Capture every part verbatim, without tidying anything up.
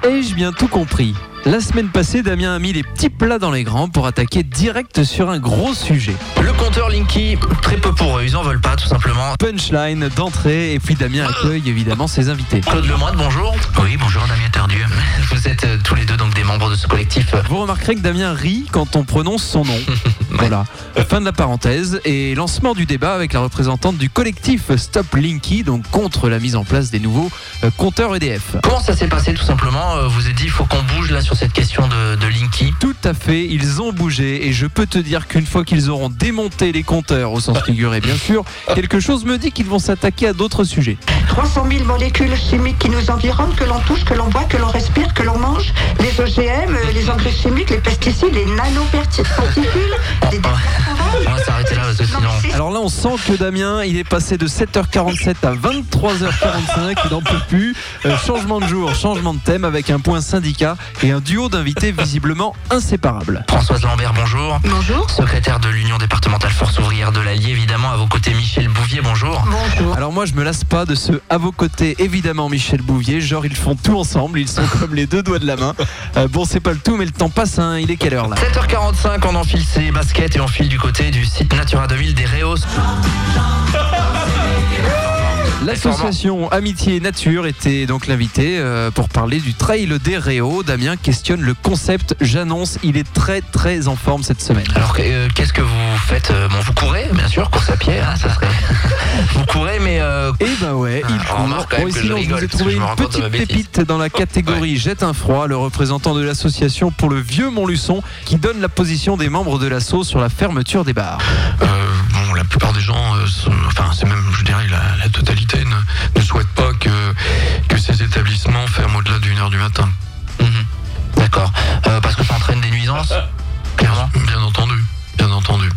Ai-je bien tout compris ? La semaine passée, Damien a mis les petits plats dans les grands pour attaquer direct sur un gros sujet. Le compteur Linky, très peu pour eux, ils en veulent pas tout simplement. Punchline d'entrée, et puis Damien accueille évidemment ses invités. Claude Lemoine, bonjour. Oui, bonjour Damien Tardieu. Vous êtes euh, tous les deux donc des membres de ce collectif. Vous remarquerez que Damien rit quand on prononce son nom. Voilà, fin de la parenthèse et lancement du débat avec la représentante du collectif Stop Linky, donc contre la mise en place des nouveaux euh, compteurs E D F. Comment ça s'est passé tout simplement ? euh, Vous avez dit il faut qu'on bouge là sur cette question de, de Linky. Tout à fait, ils ont bougé et je peux te dire qu'une fois qu'ils auront démonté les compteurs, au sens figuré bien sûr, quelque chose me dit qu'ils vont s'attaquer à d'autres sujets. trois cent mille molécules chimiques qui nous environnent, que l'on touche, que l'on boit, que l'on respire, que l'on mange, les O G M, les engrais chimiques, les pesticides, les nanoparticules, les On va s'arrêter là parce que sinon... Alors là on sent que Damien il est passé de sept heures quarante-sept à vingt-trois heures quarante-cinq, il n'en peut plus. Euh, changement de jour, changement de thème avec un point syndicat et un duo d'invités visiblement inséparables. Françoise Lambert, bonjour. Bonjour. Secrétaire de l'Union départementale Force ouvrière de l'Allier, évidemment, à vos côtés Michel Bouvier, bonjour. Bonjour. Alors moi je me lasse pas de ce à vos côtés évidemment Michel Bouvier, genre ils font tout ensemble, ils sont comme les deux doigts de la main. Euh, bon c'est pas le tout mais le temps passe, hein. Il est quelle heure là ? sept heures quarante-cinq, on enfile ses baskets et on file du côté du site Natura deux mille des Réaux. L'association Amitié et Nature était donc l'invité euh, pour parler du trail des Réaux. Damien questionne le concept, j'annonce, il est très très en forme cette semaine. Alors euh, qu'est-ce que vous faites ? Bon, vous courez, bien sûr, course à pied, hein, ça serait... vous courez, mais... Euh... Et ben ouais, il Ah, on remarque quand même Bon, que ici, je on rigole, vous a parce que trouvé je me une rends compte de ma petite bêtise. pépite dans la catégorie Jette un froid, le représentant de l'association pour le vieux Montluçon qui donne la position des membres de l'asso sur la fermeture des bars. Euh, bon, la plupart des gens, euh, sont, enfin c'est même, je dirais, la, la totalité ne, ne souhaite pas que, que ces établissements ferment au-delà d'une heure du matin. Mhm. D'accord. Euh, parce que ça entraîne des nuisances, clairement. Bien entendu, bien entendu.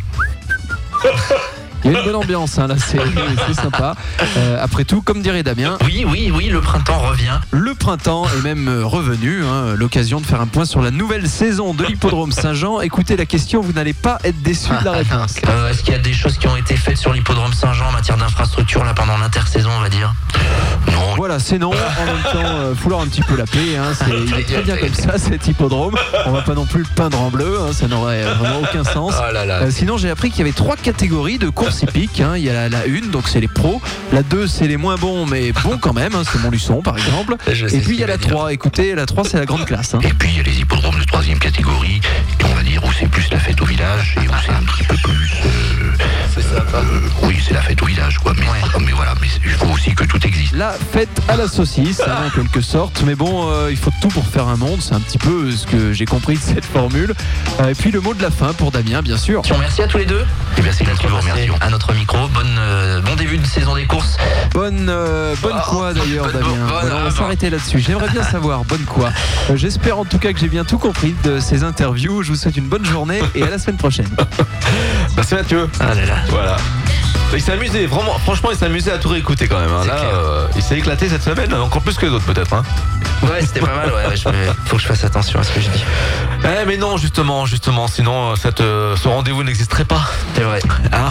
Il y a une bonne ambiance, hein, là, c'est, c'est sympa. Euh, après tout, comme dirait Damien, Oui, oui, oui, le printemps revient. le printemps est même euh, revenu, hein, l'occasion de faire un point sur la nouvelle saison de l'hippodrome Saint-Jean. Écoutez la question, vous n'allez pas être déçus de la réponse. Euh, est-ce qu'il y a des choses qui ont été faites sur l'hippodrome Saint-Jean en matière d'infrastructure là pendant l'intersaison, on va dire ? Non, Voilà, c'est non. En même temps, euh, fouloir un petit peu la paix. Hein, c'est, il est très bien comme ça, cet hippodrome. On va pas non plus le peindre en bleu, hein, ça n'aurait vraiment aucun sens. Oh là là. Euh, sinon, j'ai appris qu'il y avait trois catégories de courses hippiques. Hein. Il y a la, la une, donc c'est les pros. La deux, c'est les moins bons, mais bons quand même. Hein, c'est Montluçon, par exemple. Je sais Et ce puis il y a qu'il la va dire. trois. Écoutez, la trois, c'est la grande classe. Hein. Et puis il y a les hippodromes de troisième catégorie, et on va dire où c'est plus la fête au village et où c'est un petit peu plus. Euh, C'est sympa. euh, oui, c'est la fête au village, quoi. Mais, Ouais. mais voilà, mais il faut aussi que tout existe. La fête à la saucisse, hein, en quelque sorte. Mais bon, euh, il faut tout pour faire un monde. C'est un petit peu ce que j'ai compris de cette formule. Euh, et puis le mot de la fin pour Damien, bien sûr. Merci à tous les deux. Et bien c'est là que nous remercions. À notre micro, bonne, euh, bon début de saison des courses. Bonne, euh, bonne Oh, quoi d'ailleurs, bonne- Damien. bonne- Voilà, on va bonne- s'arrêter là-dessus. J'aimerais bien savoir, bonne quoi. Euh, J'espère en tout cas que j'ai bien tout compris de ces interviews. Je vous souhaite une bonne journée et à la semaine prochaine. Merci Mathieu. Ah là là. Voilà. Il s'est amusé, vraiment, franchement il s'est amusé à tout réécouter quand même. Hein. C'est Là, clair. euh, il s'est éclaté cette semaine, encore plus que d'autres peut-être. Hein. Ouais, c'était pas mal, ouais. ouais, je me- Faut que je fasse attention à ce que je dis. Eh mais non, justement, justement, sinon cette, euh, ce rendez-vous n'existerait pas. C'est vrai. Hein.